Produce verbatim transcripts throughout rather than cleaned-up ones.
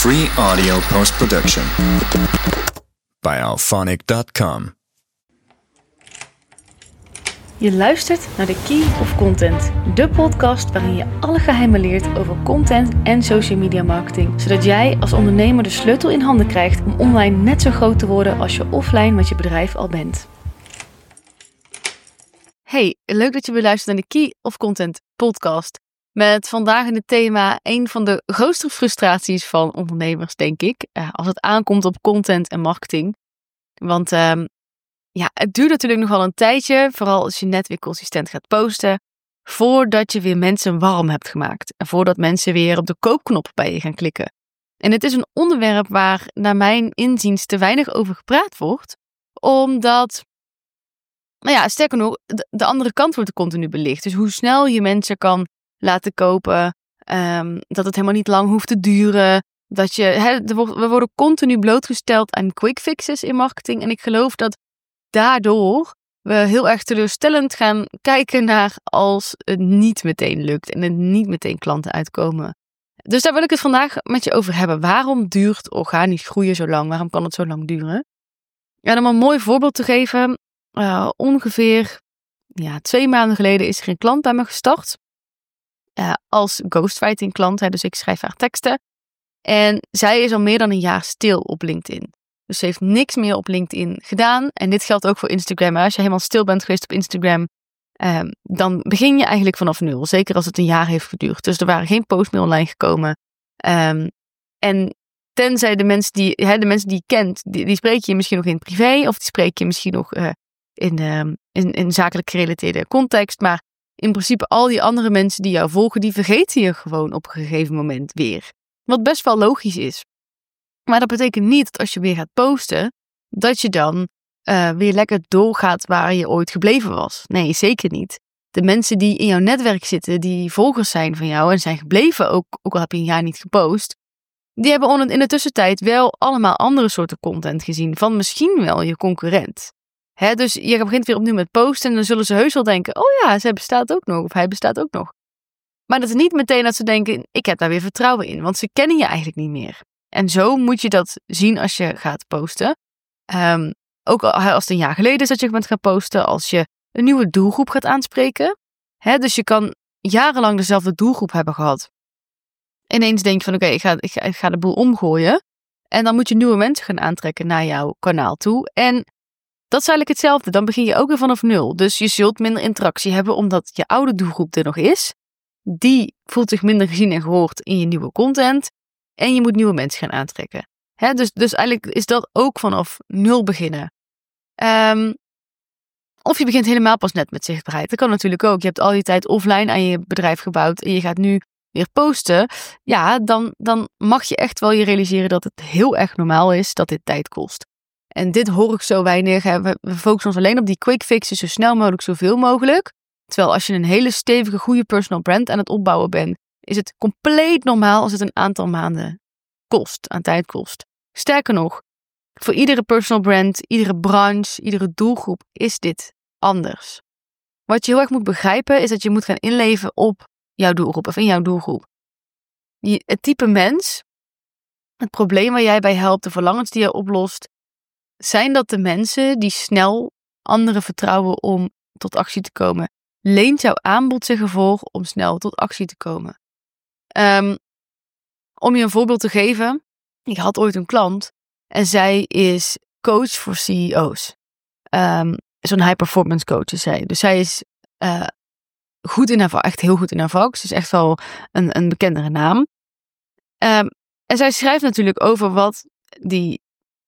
Free audio post-production by alphonic dot com. Je luistert naar de Key of Content, de podcast waarin je alle geheimen leert over content en social media marketing, zodat jij als ondernemer de sleutel in handen krijgt om online net zo groot te worden als je offline met je bedrijf al bent. Hey, leuk dat je weer luistert naar de Key of Content podcast. Met vandaag in het thema een van de grootste frustraties van ondernemers, denk ik, als het aankomt op content en marketing. Want um, ja, het duurt natuurlijk nog wel een tijdje, vooral als je net weer consistent gaat posten, voordat je weer mensen warm hebt gemaakt. En voordat mensen weer op de koopknop bij je gaan klikken. En het is een onderwerp waar naar mijn inziens te weinig over gepraat wordt, omdat, nou ja, sterker nog, de, de andere kant wordt continu belicht. Dus hoe snel je mensen kan laten kopen, um, dat het helemaal niet lang hoeft te duren. Dat je, he, we worden continu blootgesteld aan quick fixes in marketing. En ik geloof dat daardoor we heel erg teleurstellend gaan kijken naar als het niet meteen lukt en er niet meteen klanten uitkomen. Dus daar wil ik het vandaag met je over hebben. Waarom duurt organisch groeien zo lang? Waarom kan het zo lang duren? En om een mooi voorbeeld te geven, uh, ongeveer ja, twee maanden geleden is er een klant bij me gestart. Uh, als ghostwriting klant, hè, dus ik schrijf haar teksten. En zij is al meer dan een jaar stil op LinkedIn. Dus ze heeft niks meer op LinkedIn gedaan. En dit geldt ook voor Instagram. Als je helemaal stil bent geweest op Instagram, uh, dan begin je eigenlijk vanaf nul. Zeker als het een jaar heeft geduurd. Dus er waren geen posts meer online gekomen. Um, en tenzij de mensen die, hè, de mensen die je kent, die, die spreek je misschien nog in privé. Of die spreek je misschien nog uh, in, uh, in, in zakelijk gerelateerde context. Maar in principe al die andere mensen die jou volgen, die vergeten je gewoon op een gegeven moment weer. Wat best wel logisch is. Maar dat betekent niet dat als je weer gaat posten, dat je dan uh, weer lekker doorgaat waar je ooit gebleven was. Nee, zeker niet. De mensen die in jouw netwerk zitten, die volgers zijn van jou en zijn gebleven, ook, ook al heb je een jaar niet gepost, die hebben in de tussentijd wel allemaal andere soorten content gezien van misschien wel je concurrent. He, dus je begint weer opnieuw met posten en dan zullen ze heus wel denken, oh ja, zij bestaat ook nog of hij bestaat ook nog. Maar dat is niet meteen dat ze denken, ik heb daar weer vertrouwen in, want ze kennen je eigenlijk niet meer. En zo moet je dat zien als je gaat posten. Um, ook als het een jaar geleden is dat je bent gaan posten, als je een nieuwe doelgroep gaat aanspreken. He, dus je kan jarenlang dezelfde doelgroep hebben gehad. Ineens denk je van oké, okay, ik, ga, ik, ga, ik ga de boel omgooien. En dan moet je nieuwe mensen gaan aantrekken naar jouw kanaal toe. En dat is eigenlijk hetzelfde. Dan begin je ook weer vanaf nul. Dus je zult minder interactie hebben omdat je oude doelgroep er nog is. Die voelt zich minder gezien en gehoord in je nieuwe content. En je moet nieuwe mensen gaan aantrekken. He, dus, dus eigenlijk is dat ook vanaf nul beginnen. Um, of je begint helemaal pas net met zichtbaarheid. Dat kan natuurlijk ook. Je hebt al die tijd offline aan je bedrijf gebouwd. En je gaat nu weer posten. Ja, dan, dan mag je echt wel je realiseren dat het heel erg normaal is dat dit tijd kost. En dit hoor ik zo weinig. Hè. We, we focussen ons alleen op die quick fixes, zo snel mogelijk, zoveel mogelijk. Terwijl als je een hele stevige, goede personal brand aan het opbouwen bent, is het compleet normaal als het een aantal maanden kost, aan tijd kost. Sterker nog, voor iedere personal brand, iedere branche, iedere doelgroep is dit anders. Wat je heel erg moet begrijpen is dat je moet gaan inleven op jouw doelgroep of in jouw doelgroep. Je, het type mens, het probleem waar jij bij helpt, de verlangens die je oplost, zijn dat de mensen die snel anderen vertrouwen om tot actie te komen. Leent jouw aanbod zich ervoor om snel tot actie te komen. Um, om je een voorbeeld te geven. Ik had ooit een klant en zij is coach voor C E O's. Um, Zo'n high performance coach is zij. Dus zij is uh, goed in haar vak, echt heel goed in haar vak. Ze is echt wel een, een bekendere naam. Um, en zij schrijft natuurlijk over wat die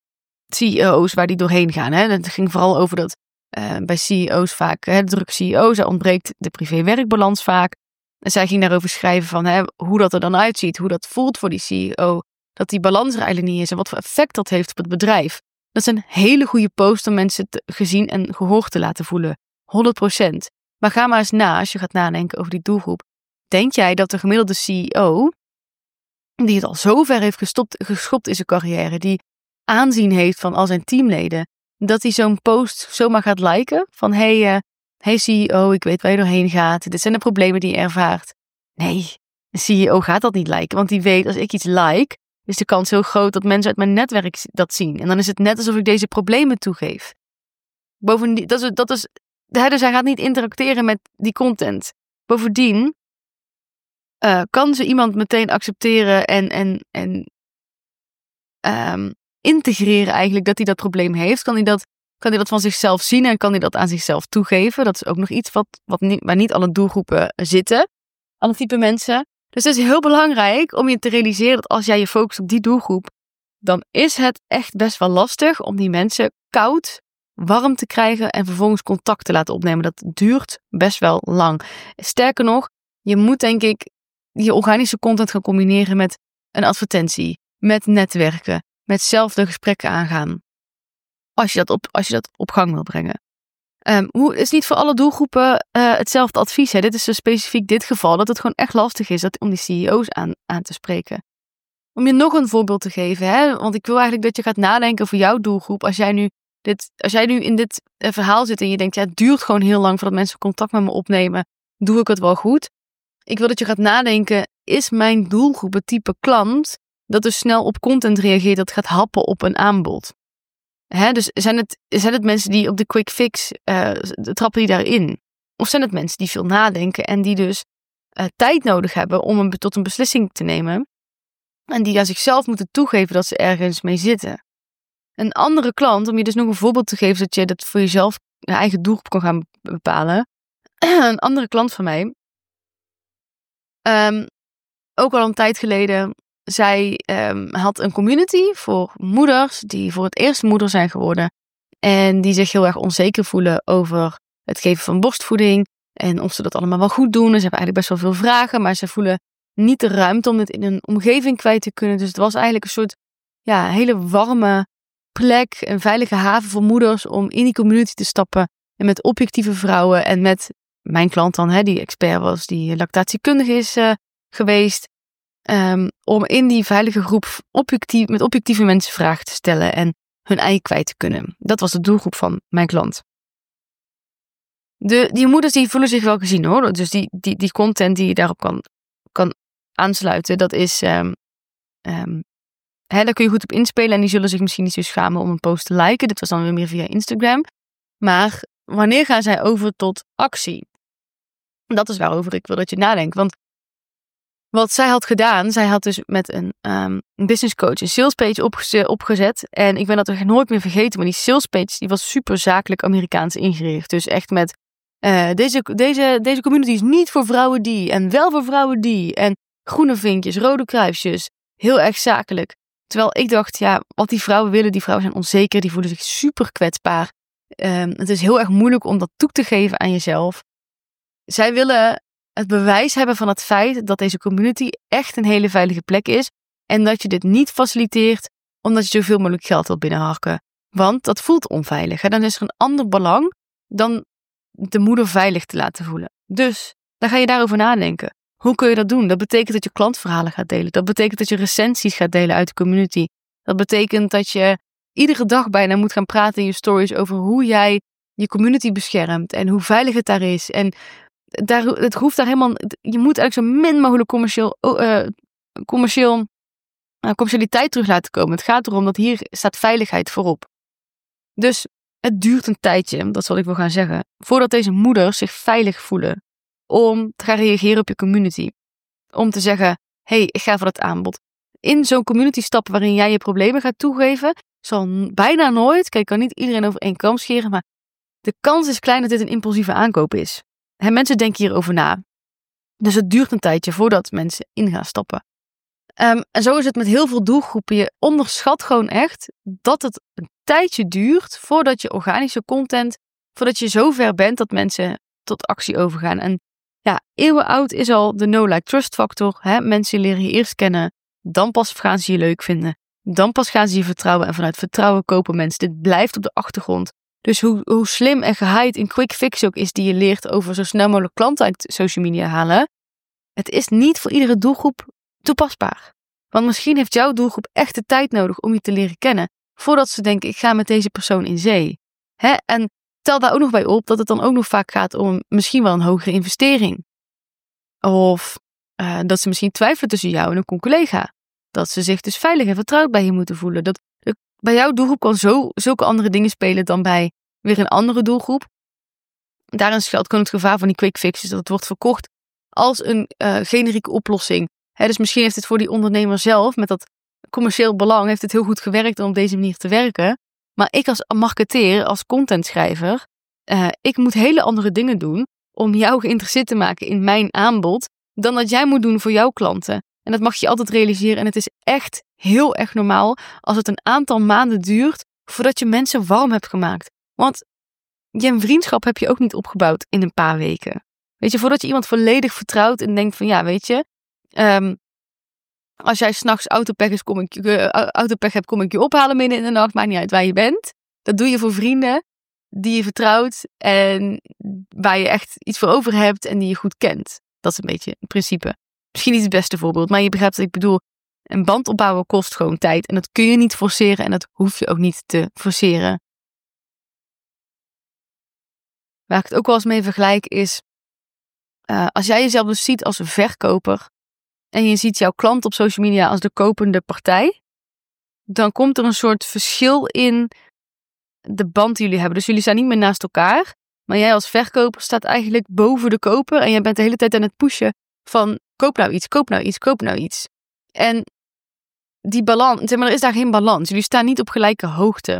C E O's waar die doorheen gaan. Hè. Het ging vooral over dat uh, bij C E O's vaak, hè, de drukke C E O's, daar ontbreekt de privé-werkbalans vaak. En zij ging daarover schrijven van hè, hoe dat er dan uitziet, hoe dat voelt voor die C E O, dat die balans er eigenlijk niet is en wat voor effect dat heeft op het bedrijf. Dat is een hele goede post om mensen te, gezien en gehoord te laten voelen. honderd procent. Maar ga maar eens na, als je gaat nadenken over die doelgroep. Denk jij dat de gemiddelde C E O, die het al zo ver heeft gestopt, geschopt in zijn carrière, die aanzien heeft van al zijn teamleden, dat hij zo'n post zomaar gaat liken? Van hey, uh, hey C E O, ik weet waar je doorheen gaat. Dit zijn de problemen die je ervaart. Nee, een C E O gaat dat niet liken, want die weet als ik iets like, is de kans heel groot dat mensen uit mijn netwerk dat zien. En dan is het net alsof ik deze problemen toegeef. Bovendien, dat is, dat is, dus hij gaat niet interacteren met die content. Bovendien uh, kan ze iemand meteen accepteren en, en, en um, integreren eigenlijk dat hij dat probleem heeft. Kan hij dat, kan hij dat van zichzelf zien en kan hij dat aan zichzelf toegeven. Dat is ook nog iets wat, wat niet, waar niet alle doelgroepen zitten. Alle type mensen. Dus het is heel belangrijk om je te realiseren dat als jij je focust op die doelgroep, dan is het echt best wel lastig om die mensen koud, warm te krijgen en vervolgens contact te laten opnemen. Dat duurt best wel lang. Sterker nog, je moet denk ik je organische content gaan combineren met een advertentie, met netwerken, met zelf de gesprekken aangaan. Als je dat op, als je dat op gang wil brengen. Um, hoe, het is niet voor alle doelgroepen uh, hetzelfde advies. Hè? Dit is dus specifiek dit geval, dat het gewoon echt lastig is dat, om die C E O's aan, aan te spreken. Om je nog een voorbeeld te geven, hè? Want ik wil eigenlijk dat je gaat nadenken over jouw doelgroep. Als jij nu, dit, als jij nu in dit uh, verhaal zit en je denkt, ja, het duurt gewoon heel lang voordat mensen contact met me opnemen, doe ik het wel goed? Ik wil dat je gaat nadenken, is mijn doelgroep het type klant dat dus snel op content reageert, dat gaat happen op een aanbod? Hè, dus zijn het, zijn het mensen die op de quick fix uh, trappen die daarin? Of zijn het mensen die veel nadenken en die dus uh, tijd nodig hebben om een, tot een beslissing te nemen en die aan zichzelf moeten toegeven dat ze ergens mee zitten? Een andere klant, om je dus nog een voorbeeld te geven dat je dat voor jezelf je eigen doelgroep kan gaan bepalen. Een andere klant van mij, um, ook al een tijd geleden, zij um, had een community voor moeders die voor het eerst moeder zijn geworden en die zich heel erg onzeker voelen over het geven van borstvoeding en of ze dat allemaal wel goed doen. En ze hebben eigenlijk best wel veel vragen, maar ze voelen niet de ruimte om dit in een omgeving kwijt te kunnen. Dus het was eigenlijk een soort ja, hele warme plek, een veilige haven voor moeders om in die community te stappen en met objectieve vrouwen en met mijn klant dan, hè, die expert was, die lactatiekundig is uh, geweest, Um, om in die veilige groep objectief, met objectieve mensen vragen te stellen en hun ei kwijt te kunnen. Dat was de doelgroep van mijn klant. De, die moeders die voelen zich wel gezien hoor. Dus die, die, die content die je daarop kan, kan aansluiten, dat is, um, um, hè, daar kun je goed op inspelen en die zullen zich misschien niet zo schamen om een post te liken. Dit was dan weer meer via Instagram. Maar wanneer gaan zij over tot actie? Dat is waarover ik wil dat je nadenkt. Want wat zij had gedaan, zij had dus met een um, business coach een salespage opgezet, opgezet. En ik ben dat er nooit meer vergeten, maar die salespage die was super zakelijk Amerikaans ingericht. Dus echt met, uh, deze, deze, deze community is niet voor vrouwen die, en wel voor vrouwen die. En groene vinkjes, rode kruisjes, heel erg zakelijk. Terwijl ik dacht, ja, wat die vrouwen willen, die vrouwen zijn onzeker, die voelen zich super kwetsbaar. Um, het is heel erg moeilijk om dat toe te geven aan jezelf. Zij willen het bewijs hebben van het feit dat deze community echt een hele veilige plek is en dat je dit niet faciliteert omdat je zoveel mogelijk geld wilt binnenharken. Want dat voelt onveilig. En dan is er een ander belang dan de moeder veilig te laten voelen. Dus dan ga je daarover nadenken. Hoe kun je dat doen? Dat betekent dat je klantverhalen gaat delen. Dat betekent dat je recensies gaat delen uit de community. Dat betekent dat je iedere dag bijna moet gaan praten in je stories over hoe jij je community beschermt en hoe veilig het daar is. En daar, het hoeft daar helemaal. Je moet eigenlijk zo min mogelijk commercieel, uh, commercieel, uh, commercialiteit terug laten komen. Het gaat erom dat hier staat veiligheid voorop. Dus het duurt een tijdje, dat zal ik wel gaan zeggen, voordat deze moeders zich veilig voelen om te gaan reageren op je community. Om te zeggen, hé, hey, ik ga voor dat aanbod. In zo'n community stappen waarin jij je problemen gaat toegeven, zal bijna nooit, kijk, ik kan niet iedereen over één kam scheren, maar de kans is klein dat dit een impulsieve aankoop is. En mensen denken hierover na. Dus het duurt een tijdje voordat mensen in gaan stappen. Um, en zo is het met heel veel doelgroepen. Je onderschat gewoon echt dat het een tijdje duurt voordat je organische content, voordat je zover bent dat mensen tot actie overgaan. En ja, eeuwenoud is al de no-like-trust factor. Hè? Mensen leren je eerst kennen, dan pas gaan ze je leuk vinden. Dan pas gaan ze je vertrouwen en vanuit vertrouwen kopen mensen. Dit blijft op de achtergrond. Dus hoe, hoe slim en gehyped een quick fix ook is die je leert over zo snel mogelijk klanten uit social media halen. Het is niet voor iedere doelgroep toepasbaar. Want misschien heeft jouw doelgroep echt de tijd nodig om je te leren kennen, voordat ze denken, ik ga met deze persoon in zee. Hè? En tel daar ook nog bij op dat het dan ook nog vaak gaat om misschien wel een hogere investering. Of uh, dat ze misschien twijfelen tussen jou en een collega. dat ze zich dus veilig en vertrouwd bij je moeten voelen. Dat, dat bij jouw doelgroep kan zo, zulke andere dingen spelen dan bij weer een andere doelgroep. Daarin schuilt gewoon het gevaar van die quick fixes, dat het wordt verkocht als een uh, generieke oplossing. He, dus misschien heeft het voor die ondernemer zelf, met dat commercieel belang, heeft het heel goed gewerkt om op deze manier te werken. Maar ik als marketeer, als contentschrijver, uh, ik moet hele andere dingen doen om jou geïnteresseerd te maken in mijn aanbod, dan dat jij moet doen voor jouw klanten. En dat mag je altijd realiseren. En het is echt heel erg normaal als het een aantal maanden duurt voordat je mensen warm hebt gemaakt. Want je vriendschap heb je ook niet opgebouwd in een paar weken. Weet je, voordat je iemand volledig vertrouwt en denkt van ja, weet je, um, als jij 's nachts autopech, is, kom ik, uh, autopech hebt, kom ik je ophalen midden in de nacht, maakt niet uit waar je bent. Dat doe je voor vrienden die je vertrouwt en waar je echt iets voor over hebt en die je goed kent. Dat is een beetje het principe. Misschien niet het beste voorbeeld, maar je begrijpt wat ik bedoel. Een band opbouwen kost gewoon tijd en dat kun je niet forceren en dat hoef je ook niet te forceren. Waar ik het ook wel eens mee vergelijk is, uh, als jij jezelf dus ziet als een verkoper en je ziet jouw klant op social media als de kopende partij, dan komt er een soort verschil in de band die jullie hebben. Dus jullie staan niet meer naast elkaar, maar jij als verkoper staat eigenlijk boven de koper en jij bent de hele tijd aan het pushen van koop nou iets, koop nou iets, koop nou iets. En die balans, zeg maar, er is daar geen balans. Jullie staan niet op gelijke hoogte.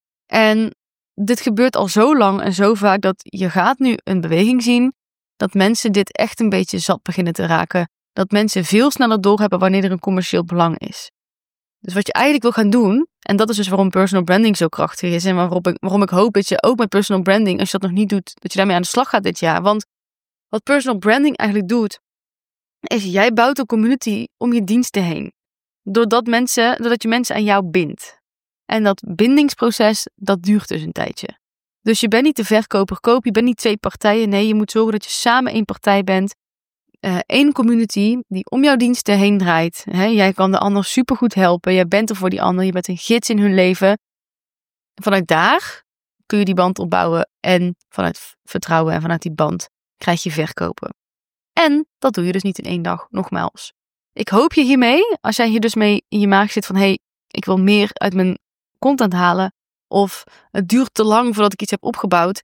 En dit gebeurt al zo lang en zo vaak dat je gaat nu een beweging zien dat mensen dit echt een beetje zat beginnen te raken. Dat mensen veel sneller doorhebben wanneer er een commercieel belang is. Dus wat je eigenlijk wil gaan doen, en dat is dus waarom personal branding zo krachtig is en waarom ik, waarom ik hoop dat je ook met personal branding, als je dat nog niet doet, dat je daarmee aan de slag gaat dit jaar. Want wat personal branding eigenlijk doet, is jij bouwt een community om je diensten heen. Doordat, mensen, doordat je mensen aan jou bindt. En dat bindingsproces, dat duurt dus een tijdje. Dus je bent niet de verkoper koop, je bent niet twee partijen. Nee, je moet zorgen dat je samen één partij bent. Uh, één community die om jouw diensten heen draait. He, jij kan de ander supergoed helpen. Jij bent er voor die ander. Je bent een gids in hun leven. Vanuit daar kun je die band opbouwen. En vanuit vertrouwen en vanuit die band krijg je verkopen. En dat doe je dus niet in één dag, nogmaals. Ik hoop je hiermee, als jij hier dus mee in je maag zit van hé, hey, ik wil meer uit mijn content halen. Of het duurt te lang voordat ik iets heb opgebouwd.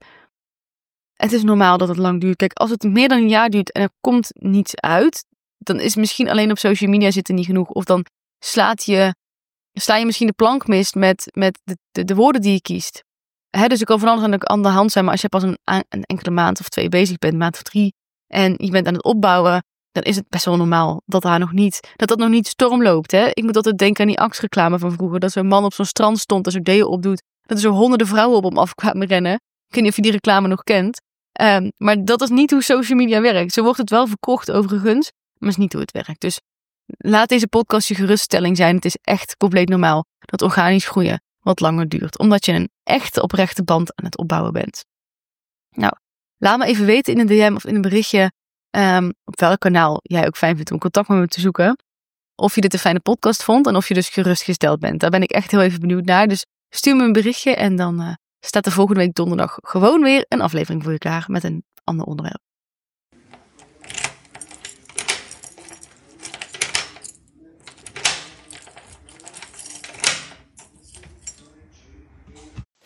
Het is normaal dat het lang duurt. Kijk, als het meer dan een jaar duurt en er komt niets uit, dan is misschien alleen op social media zitten niet genoeg. Of dan slaat je, sla je misschien de plank mis met, met de, de, de woorden die je kiest. He, dus er kan van alles aan de, aan de hand zijn, maar als je pas een, een enkele maand of twee bezig bent, maand of drie, en je bent aan het opbouwen, dan is het best wel normaal dat daar nog niet, dat dat nog niet storm loopt. Hè? Ik moet altijd denken aan die Axe-reclame van vroeger, dat zo'n man op zo'n strand stond en zo'n deo opdoet, dat er zo honderden vrouwen op hem af kwamen rennen. Ik weet niet of je die reclame nog kent. Um, maar dat is niet hoe social media werkt. Zo wordt het wel verkocht overigens, maar is niet hoe het werkt. Dus laat deze podcast je geruststelling zijn. Het is echt compleet normaal dat organisch groeien wat langer duurt. Omdat je een echte oprechte band aan het opbouwen bent. Nou, laat me even weten in een D M of in een berichtje um, op welk kanaal jij ook fijn vindt om contact met me te zoeken. Of je dit een fijne podcast vond en of je dus gerustgesteld bent. Daar ben ik echt heel even benieuwd naar. Dus stuur me een berichtje en dan uh, staat er volgende week donderdag gewoon weer een aflevering voor je klaar met een ander onderwerp.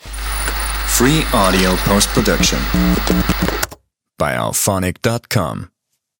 Free audio post-production by alphonic dot com.